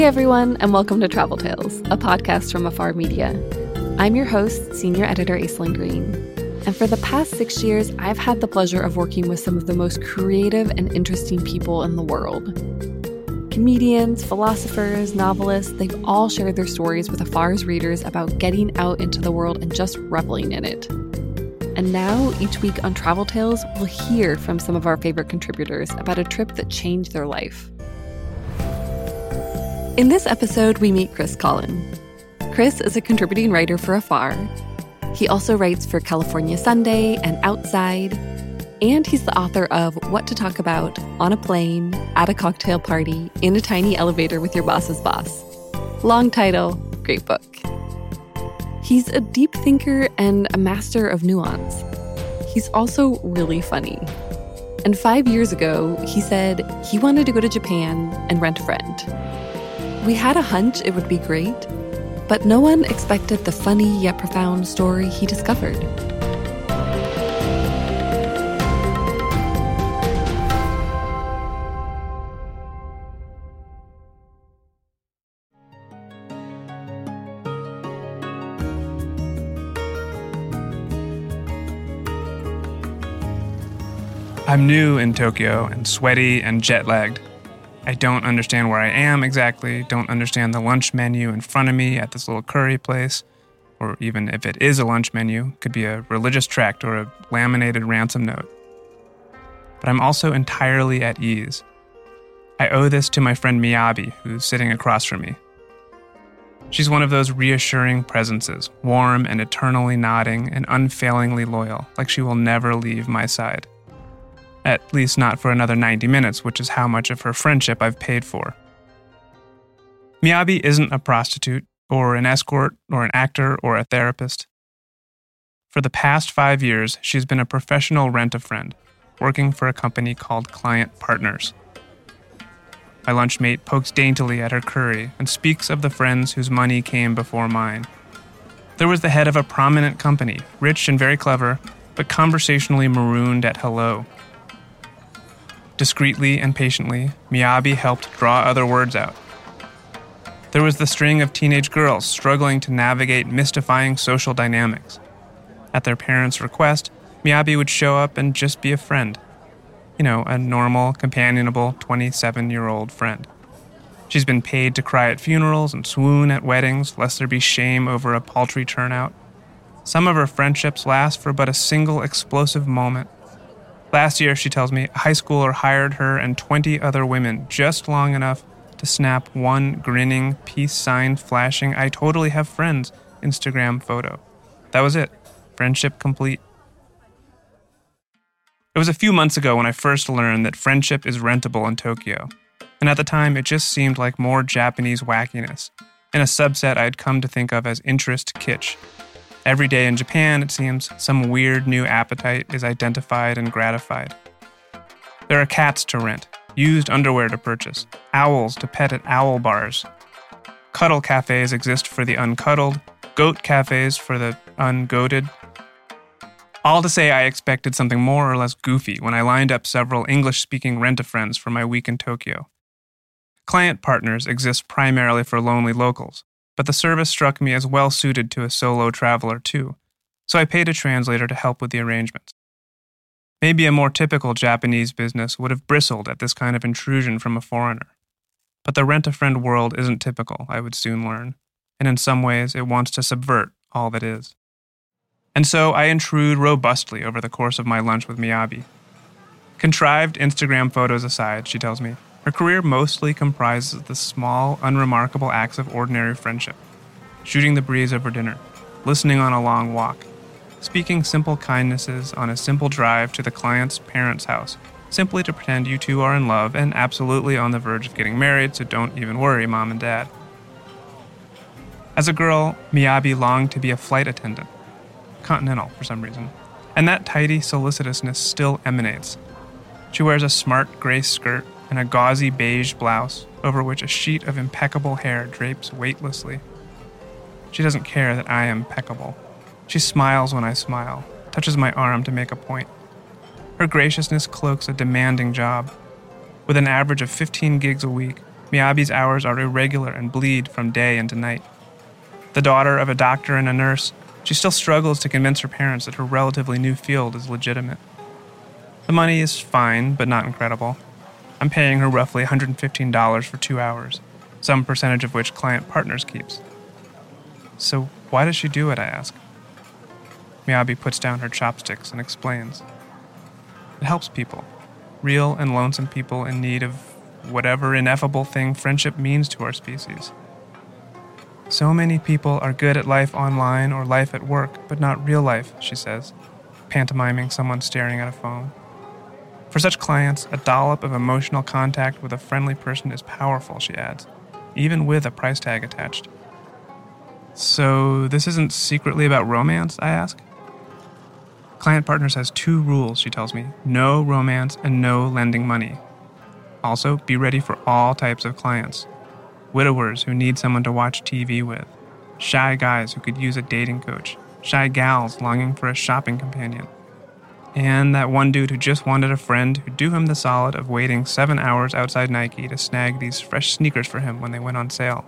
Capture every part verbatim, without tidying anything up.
everyone, and welcome to Travel Tales, a podcast from Afar Media. I'm your host, Senior Editor Aislinn Green. And for the past six years, I've had the pleasure of working with some of the most creative and interesting people in the world. Comedians, philosophers, novelists, they've all shared their stories with Afar's readers about getting out into the world and just reveling in it. And now, each week on Travel Tales, we'll hear from some of our favorite contributors about a trip that changed their life. In this episode, we meet Chris Collin. Chris is a contributing writer for Afar. He also writes for California Sunday and Outside, and he's the author of What to Talk About on a Plane, at a Cocktail Party, in a Tiny Elevator with Your Boss's Boss. Long title, great book. He's a deep thinker and a master of nuance. He's also really funny. And five years ago, he said he wanted to go to Japan and rent a friend. We had a hunch it would be great, but no one expected the funny yet profound story he discovered. I'm new in Tokyo and sweaty and jet-lagged. I don't understand where I am exactly, don't understand the lunch menu in front of me at this little curry place, or even if it is a lunch menu, could be a religious tract or a laminated ransom note. But I'm also entirely at ease. I owe this to my friend Miyabi, who's sitting across from me. She's one of those reassuring presences, warm and eternally nodding and unfailingly loyal, like she will never leave my side. At least not for another ninety minutes, which is how much of her friendship I've paid for. Miyabi isn't a prostitute, or an escort, or an actor, or a therapist. For the past five years, she's been a professional rent-a-friend, working for a company called Client Partners. My lunchmate pokes daintily at her curry and speaks of the friends whose money came before mine. There was the head of a prominent company, rich and very clever, but conversationally marooned at hello. Discreetly and patiently, Miyabi helped draw other words out. There was the string of teenage girls struggling to navigate mystifying social dynamics. At their parents' request, Miyabi would show up and just be a friend. You know, a normal, companionable twenty-seven-year-old friend. She's been paid to cry at funerals and swoon at weddings, lest there be shame over a paltry turnout. Some of her friendships last for but a single explosive moment. Last year, she tells me, a high schooler hired her and twenty other women just long enough to snap one grinning, peace sign flashing, I totally have friends Instagram photo. That was it. Friendship complete. It was a few months ago when I first learned that friendship is rentable in Tokyo. And at the time, it just seemed like more Japanese wackiness, in a subset I'd come to think of as interest kitsch. Every day in Japan, it seems, some weird new appetite is identified and gratified. There are cats to rent, used underwear to purchase, owls to pet at owl bars. Cuddle cafes exist for the uncuddled, goat cafes for the ungoated. All to say I expected something more or less goofy when I lined up several English-speaking rent-a-friends for my week in Tokyo. Client Partners exist primarily for lonely locals, but the service struck me as well-suited to a solo traveler, too, so I paid a translator to help with the arrangements. Maybe a more typical Japanese business would have bristled at this kind of intrusion from a foreigner. But the rent-a-friend world isn't typical, I would soon learn, and in some ways it wants to subvert all that is. And so I intrude robustly over the course of my lunch with Miyabi. Contrived Instagram photos aside, she tells me, her career mostly comprises the small, unremarkable acts of ordinary friendship. Shooting the breeze over dinner, listening on a long walk, speaking simple kindnesses on a simple drive to the client's parents' house, simply to pretend you two are in love and absolutely on the verge of getting married, so don't even worry, Mom and Dad. As a girl, Miyabi longed to be a flight attendant. Continental, for some reason. And that tidy solicitousness still emanates. She wears a smart gray skirt and a gauzy beige blouse, over which a sheet of impeccable hair drapes weightlessly. She doesn't care that I am impeccable. She smiles when I smile, touches my arm to make a point. Her graciousness cloaks a demanding job. With an average of fifteen gigs a week, Miyabi's hours are irregular and bleed from day into night. The daughter of a doctor and a nurse, she still struggles to convince her parents that her relatively new field is legitimate. The money is fine, but not incredible. I'm paying her roughly one hundred fifteen dollars for two hours, some percentage of which Client Partners keeps. So why does she do it, I ask. Miyabi puts down her chopsticks and explains. It helps people, real and lonesome people in need of whatever ineffable thing friendship means to our species. So many people are good at life online or life at work, but not real life, she says, pantomiming someone staring at a phone. For such clients, a dollop of emotional contact with a friendly person is powerful, she adds, even with a price tag attached. So this isn't secretly about romance, I ask? Client Partners has two rules, she tells me. No romance and no lending money. Also, be ready for all types of clients. Widowers who need someone to watch T V with. Shy guys who could use a dating coach. Shy gals longing for a shopping companion. And that one dude who just wanted a friend who'd do him the solid of waiting seven hours outside Nike to snag these fresh sneakers for him when they went on sale.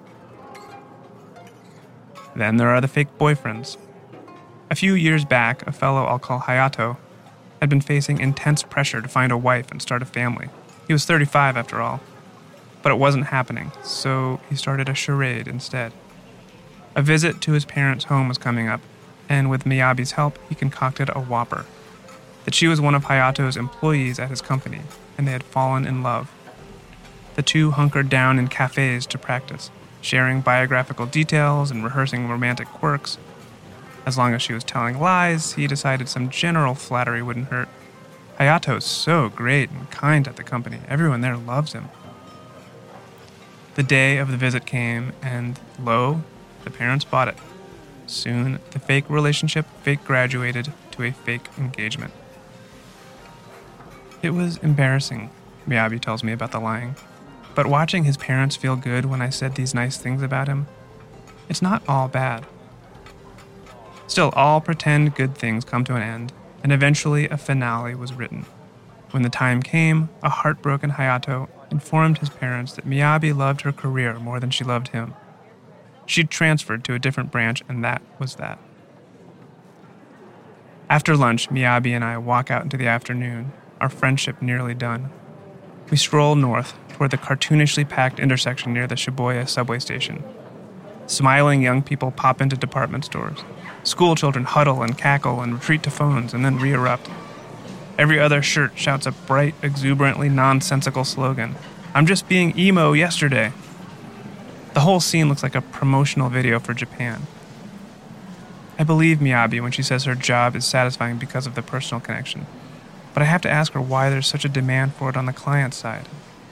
Then there are the fake boyfriends. A few years back, a fellow I'll call Hayato had been facing intense pressure to find a wife and start a family. He was thirty-five after all. But it wasn't happening, so he started a charade instead. A visit to his parents' home was coming up, and with Miyabi's help, he concocted a whopper. That she was one of Hayato's employees at his company, and they had fallen in love. The two hunkered down in cafes to practice, sharing biographical details and rehearsing romantic quirks. As long as she was telling lies, he decided some general flattery wouldn't hurt. Hayato's so great and kind at the company. Everyone there loves him. The day of the visit came, and lo, the parents bought it. Soon, the fake relationship fake graduated to a fake engagement. It was embarrassing, Miyabi tells me about the lying. But watching his parents feel good when I said these nice things about him, it's not all bad. Still, all pretend good things come to an end, and eventually a finale was written. When the time came, a heartbroken Hayato informed his parents that Miyabi loved her career more than she loved him. She'd transferred to a different branch, and that was that. After lunch, Miyabi and I walk out into the afternoon, our friendship nearly done. We stroll north toward the cartoonishly packed intersection near the Shibuya subway station. Smiling young people pop into department stores. School children huddle and cackle and retreat to phones and then re-erupt. Every other shirt shouts a bright, exuberantly nonsensical slogan. I'm just being emo yesterday. The whole scene looks like a promotional video for Japan. I believe Miyabi when she says her job is satisfying because of the personal connection. But I have to ask her why there's such a demand for it on the client side.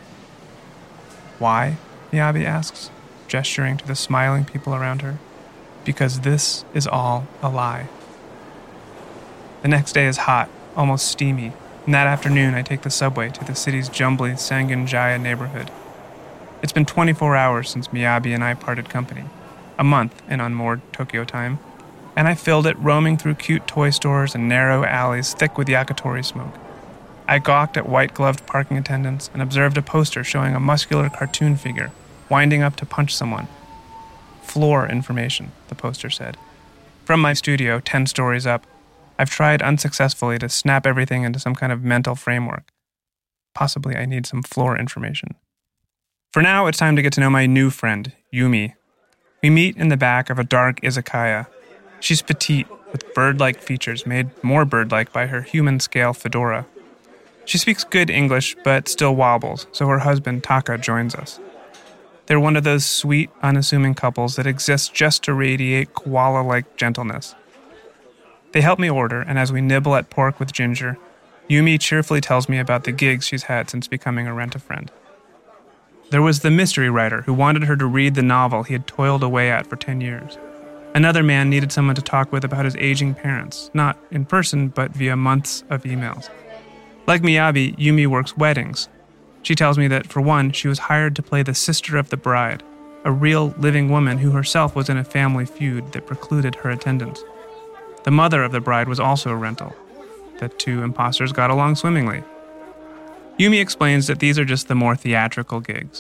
Why? Miyabi asks, gesturing to the smiling people around her. Because this is all a lie. The next day is hot, almost steamy, and that afternoon I take the subway to the city's jumbly Sangenjaya neighborhood. It's been twenty-four hours since Miyabi and I parted company, a month in unmoored Tokyo time, and I filled it roaming through cute toy stores and narrow alleys thick with yakitori smoke. I gawked at white-gloved parking attendants and observed a poster showing a muscular cartoon figure winding up to punch someone. Floor information, the poster said. From my studio, ten stories up, I've tried unsuccessfully to snap everything into some kind of mental framework. Possibly I need some floor information. For now, it's time to get to know my new friend, Yumi. We meet in the back of a dark izakaya. She's petite, with bird-like features made more bird-like by her human-scale fedora. She speaks good English, but still wobbles, so her husband, Taka, joins us. They're one of those sweet, unassuming couples that exist just to radiate koala-like gentleness. They help me order, and as we nibble at pork with ginger, Yumi cheerfully tells me about the gigs she's had since becoming a rent-a-friend. There was the mystery writer who wanted her to read the novel he had toiled away at for ten years. Another man needed someone to talk with about his aging parents, not in person, but via months of emails. Like Miyabi, Yumi works weddings. She tells me that, for one, she was hired to play the sister of the bride, a real living woman who herself was in a family feud that precluded her attendance. The mother of the bride was also a rental. The two imposters got along swimmingly. Yumi explains that these are just the more theatrical gigs.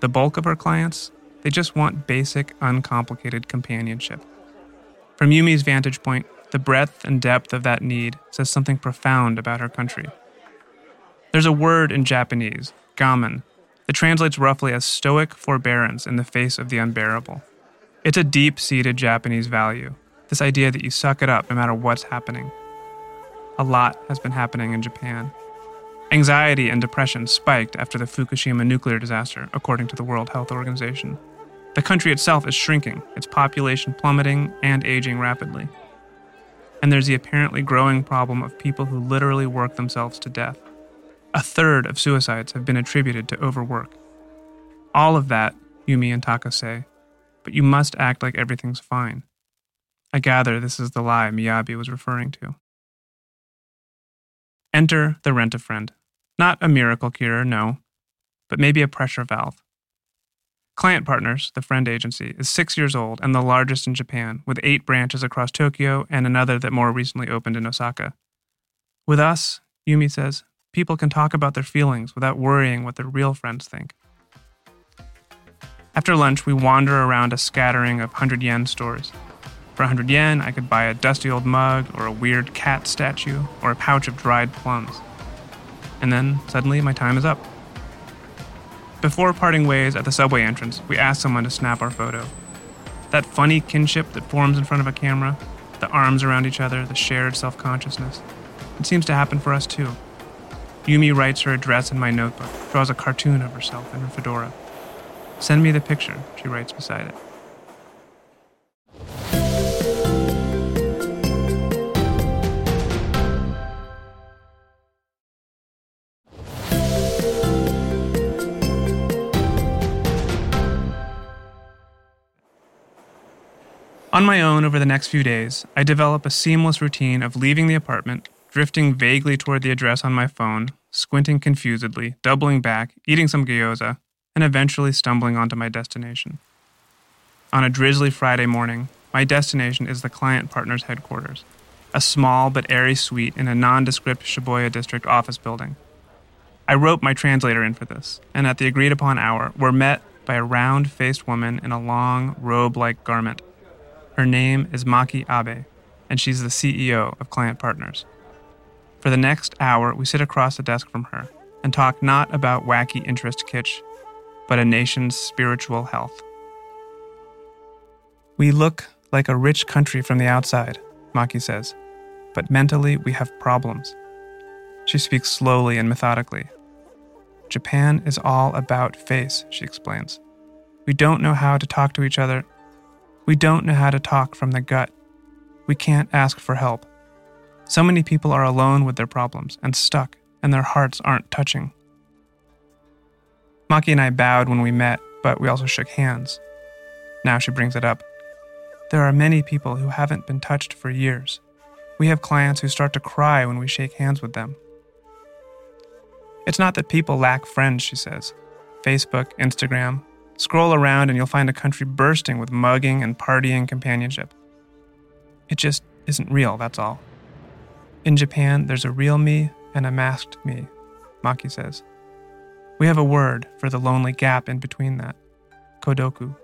The bulk of her clients, they just want basic, uncomplicated companionship. From Yumi's vantage point, the breadth and depth of that need says something profound about her country. There's a word in Japanese, gamen, that translates roughly as stoic forbearance in the face of the unbearable. It's a deep-seated Japanese value, this idea that you suck it up no matter what's happening. A lot has been happening in Japan. Anxiety and depression spiked after the Fukushima nuclear disaster, according to the World Health Organization. The country itself is shrinking, its population plummeting and aging rapidly. And there's the apparently growing problem of people who literally work themselves to death. A third of suicides have been attributed to overwork. All of that, Yumi and Taka say, but you must act like everything's fine. I gather this is the lie Miyabi was referring to. Enter the Rent-A-Friend. Not a miracle cure, no, but maybe a pressure valve. Client Partners, the friend agency, is six years old and the largest in Japan, with eight branches across Tokyo and another that more recently opened in Osaka. With us, Yumi says, people can talk about their feelings without worrying what their real friends think. After lunch, we wander around a scattering of one hundred yen stores. For one hundred yen, I could buy a dusty old mug or a weird cat statue or a pouch of dried plums. And then, suddenly, my time is up. Before parting ways at the subway entrance, we ask someone to snap our photo. That funny kinship that forms in front of a camera, the arms around each other, the shared self-consciousness. It seems to happen for us too. Yumi writes her address in my notebook, draws a cartoon of herself in her fedora. Send me the picture, she writes beside it. On my own over the next few days, I develop a seamless routine of leaving the apartment, drifting vaguely toward the address on my phone, squinting confusedly, doubling back, eating some gyoza, and eventually stumbling onto my destination. On a drizzly Friday morning, my destination is the Client Partners headquarters, a small but airy suite in a nondescript Shibuya district office building. I rope my translator in for this, and at the agreed-upon hour, we're met by a round-faced woman in a long, robe-like garment. Her name is Maki Abe, and she's the C E O of Client Partners. For the next hour, we sit across the desk from her and talk not about wacky interest kitsch, but a nation's spiritual health. We look like a rich country from the outside, Maki says, but mentally we have problems. She speaks slowly and methodically. Japan is all about face, she explains. We don't know how to talk to each other. We don't know how to talk from the gut. We can't ask for help. So many people are alone with their problems and stuck, and their hearts aren't touching. Maki and I bowed when we met, but we also shook hands. Now she brings it up. There are many people who haven't been touched for years. We have clients who start to cry when we shake hands with them. It's not that people lack friends, she says. Facebook, Instagram. Scroll around and you'll find a country bursting with mugging and partying companionship. It just isn't real, that's all. In Japan, there's a real me and a masked me, Maki says. We have a word for the lonely gap in between that. Kodoku.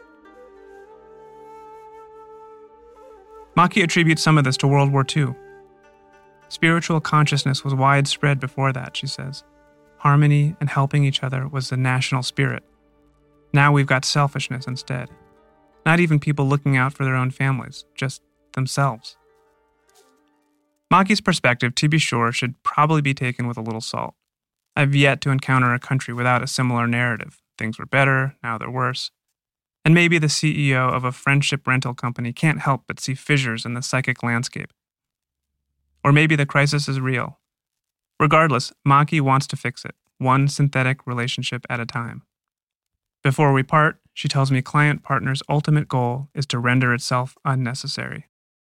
Maki attributes some of this to World War Two. Spiritual consciousness was widespread before that, she says. Harmony and helping each other was the national spirit. Now we've got selfishness instead. Not even people looking out for their own families, just themselves. Maki's perspective, to be sure, should probably be taken with a little salt. I've yet to encounter a country without a similar narrative. Things were better, now they're worse. And maybe the C E O of a friendship rental company can't help but see fissures in the psychic landscape. Or maybe the crisis is real. Regardless, Maki wants to fix it, one synthetic relationship at a time. Before we part, she tells me Client Partners' ultimate goal is to render itself unnecessary.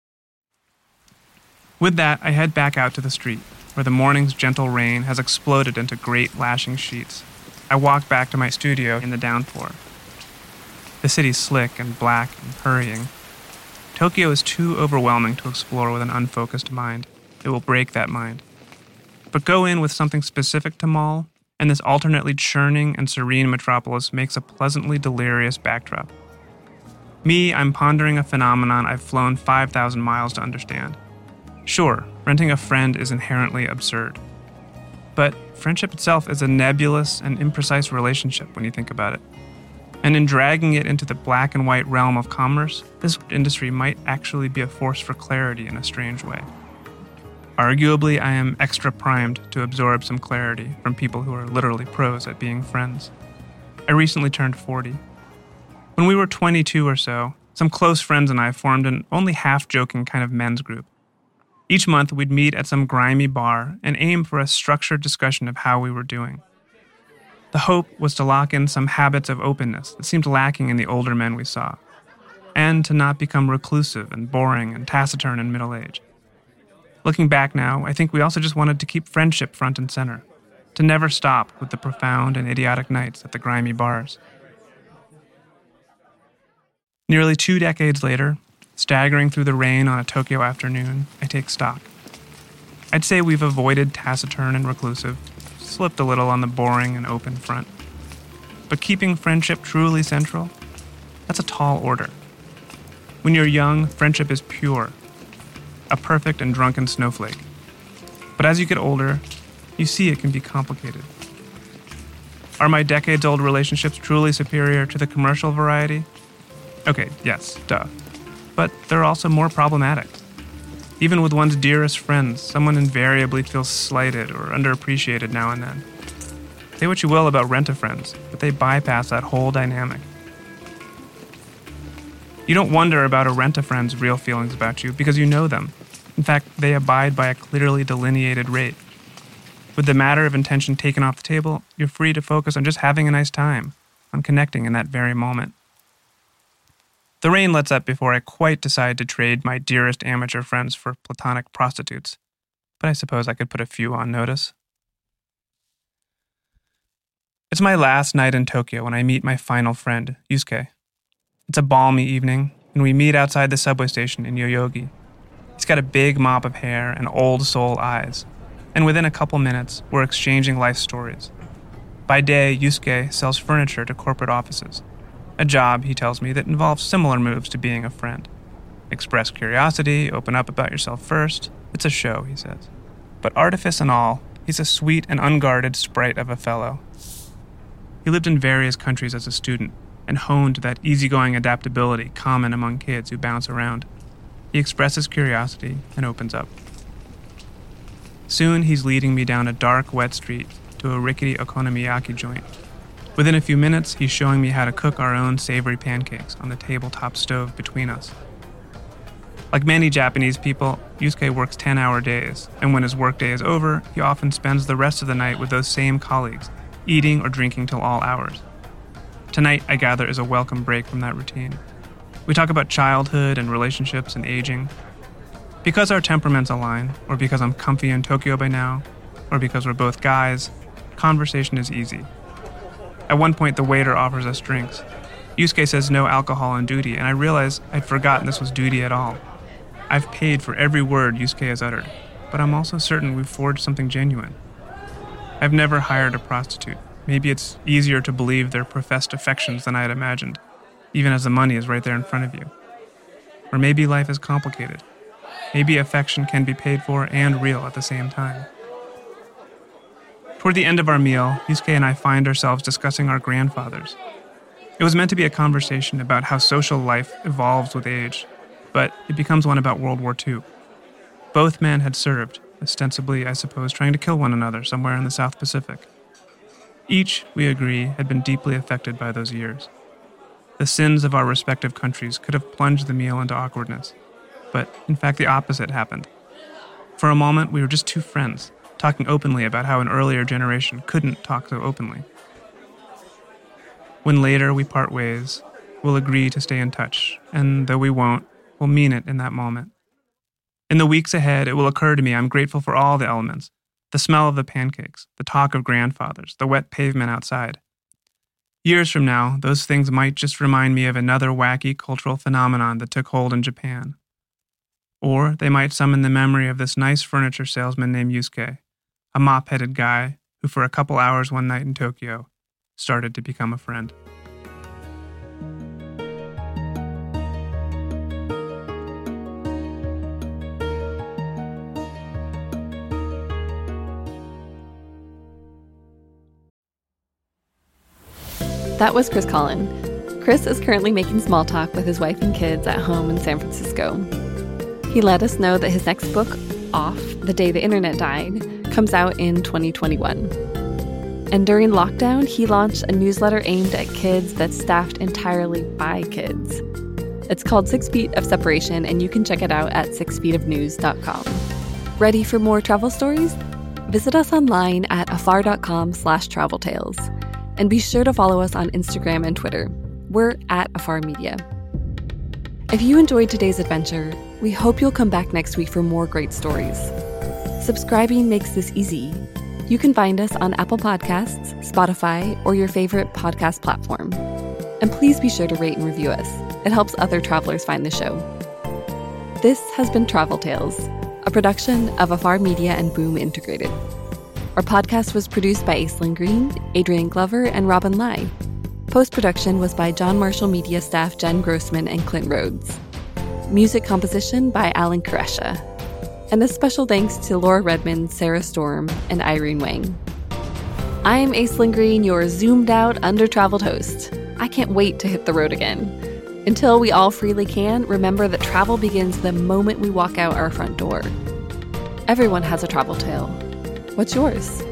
With that, I head back out to the street, where the morning's gentle rain has exploded into great lashing sheets. I walk back to my studio in the downpour. The city's slick and black and hurrying. Tokyo is too overwhelming to explore with an unfocused mind. It will break that mind. But go in with something specific to Mall, and this alternately churning and serene metropolis makes a pleasantly delirious backdrop. Me, I'm pondering a phenomenon I've flown five thousand miles to understand. Sure, renting a friend is inherently absurd. But friendship itself is a nebulous and imprecise relationship when you think about it. And in dragging it into the black and white realm of commerce, this industry might actually be a force for clarity in a strange way. Arguably, I am extra primed to absorb some clarity from people who are literally pros at being friends. I recently turned forty. When we were twenty-two or so, some close friends and I formed an only half-joking kind of men's group. Each month, we'd meet at some grimy bar and aim for a structured discussion of how we were doing. The hope was to lock in some habits of openness that seemed lacking in the older men we saw, and to not become reclusive and boring and taciturn in middle age. Looking back now, I think we also just wanted to keep friendship front and center, to never stop with the profound and idiotic nights at the grimy bars. Nearly two decades later, staggering through the rain on a Tokyo afternoon, I take stock. I'd say we've avoided taciturn and reclusive, slipped a little on the boring and open front. But keeping friendship truly central, that's a tall order. When you're young, friendship is pure, a perfect and drunken snowflake. But as you get older, you see it can be complicated. Are my decades-old relationships truly superior to the commercial variety? Okay, yes, duh. But they're also more problematic. Even with one's dearest friends, someone invariably feels slighted or underappreciated now and then. Say what you will about rent-a-friends, but they bypass that whole dynamic. You don't wonder about a rent-a-friend's real feelings about you because you know them. In fact, they abide by a clearly delineated rate. With the matter of intention taken off the table, you're free to focus on just having a nice time, on connecting in that very moment. The rain lets up before I quite decide to trade my dearest amateur friends for platonic prostitutes, but I suppose I could put a few on notice. It's my last night in Tokyo when I meet my final friend, Yusuke. It's a balmy evening, and we meet outside the subway station in Yoyogi. He's got a big mop of hair and old soul eyes, and within a couple minutes, we're exchanging life stories. By day, Yusuke sells furniture to corporate offices. A job, he tells me, that involves similar moves to being a friend. Express curiosity, open up about yourself first. It's a show, he says. But artifice and all, he's a sweet and unguarded sprite of a fellow. He lived in various countries as a student and honed that easygoing adaptability common among kids who bounce around. He expresses curiosity and opens up. Soon he's leading me down a dark, wet street to a rickety okonomiyaki joint. Within a few minutes, he's showing me how to cook our own savory pancakes on the tabletop stove between us. Like many Japanese people, Yusuke works ten-hour days, and when his workday is over, he often spends the rest of the night with those same colleagues, eating or drinking till all hours. Tonight, I gather, is a welcome break from that routine. We talk about childhood and relationships and aging. Because our temperaments align, or because I'm comfy in Tokyo by now, or because we're both guys, conversation is easy. At one point, the waiter offers us drinks. Yusuke says no alcohol on duty, and I realize I'd forgotten this was duty at all. I've paid for every word Yusuke has uttered, but I'm also certain we've forged something genuine. I've never hired a prostitute. Maybe it's easier to believe their professed affections than I had imagined, even as the money is right there in front of you. Or maybe life is complicated. Maybe affection can be paid for and real at the same time. Toward the end of our meal, Yusuke and I find ourselves discussing our grandfathers. It was meant to be a conversation about how social life evolves with age, but it becomes one about World War Two. Both men had served, ostensibly, I suppose, trying to kill one another somewhere in the South Pacific. Each, we agree, had been deeply affected by those years. The sins of our respective countries could have plunged the meal into awkwardness, but in fact the opposite happened. For a moment, we were just two friends, talking openly about how an earlier generation couldn't talk so openly. When later we part ways, we'll agree to stay in touch, and though we won't, we'll mean it in that moment. In the weeks ahead, it will occur to me I'm grateful for all the elements, the smell of the pancakes, the talk of grandfathers, the wet pavement outside. Years from now, those things might just remind me of another wacky cultural phenomenon that took hold in Japan. Or they might summon the memory of this nice furniture salesman named Yusuke, a mop-headed guy who for a couple hours one night in Tokyo started to become a friend. That was Chris Collin. Chris is currently making small talk with his wife and kids at home in San Francisco. He let us know that his next book, Off, The Day the Internet Died, comes out in twenty twenty-one. And during lockdown, he launched a newsletter aimed at kids that's staffed entirely by kids. It's called Six Feet of Separation, and you can check it out at six feet of news dot com. Ready for more travel stories? Visit us online at afar.com slash travel tales. And be sure to follow us on Instagram and Twitter. We're at Afar Media. If you enjoyed today's adventure, we hope you'll come back next week for more great stories. Subscribing makes this easy. You can find us on Apple Podcasts, Spotify, or your favorite podcast platform. And please be sure to rate and review us. It helps other travelers find the show. This has been Travel Tales, a production of Afar Media and Boom Integrated. Our podcast was produced by Aislinn Green, Adrian Glover, and Robin Lai. Post-production was by John Marshall Media staff Jen Grossman and Clint Rhodes. Music composition by Alan Koresha. And a special thanks to Laura Redmond, Sarah Storm, and Irene Wang. I'm Aislinn Green, your zoomed-out, under-traveled host. I can't wait to hit the road again. Until we all freely can, remember that travel begins the moment we walk out our front door. Everyone has a travel tale. What's yours?